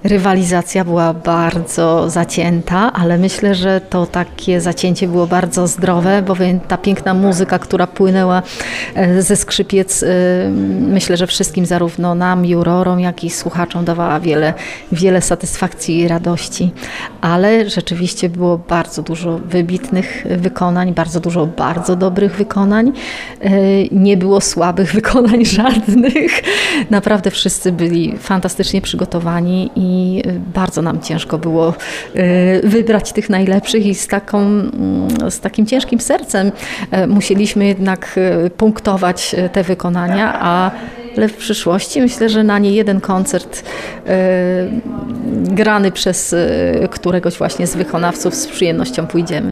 Rywalizacja była bardzo zacięta, ale myślę, że to takie zacięcie było bardzo zdrowe, bowiem ta piękna muzyka, która płynęła ze skrzypiec, myślę, że wszystkim, zarówno nam, jurorom, jak i słuchaczom dawała wiele satysfakcji i radości. Ale rzeczywiście było bardzo dużo wybitnych wykonań, bardzo dużo bardzo dobrych wykonań. Nie było słabych wykonań żadnych. Naprawdę wszyscy byli fantastycznie przygotowani i bardzo nam ciężko było wybrać tych najlepszych i z takim ciężkim sercem musieliśmy jednak punktować te wykonania, ale w przyszłości myślę, że na nie jeden koncert grany przez któregoś właśnie z wykonawców z przyjemnością pójdziemy.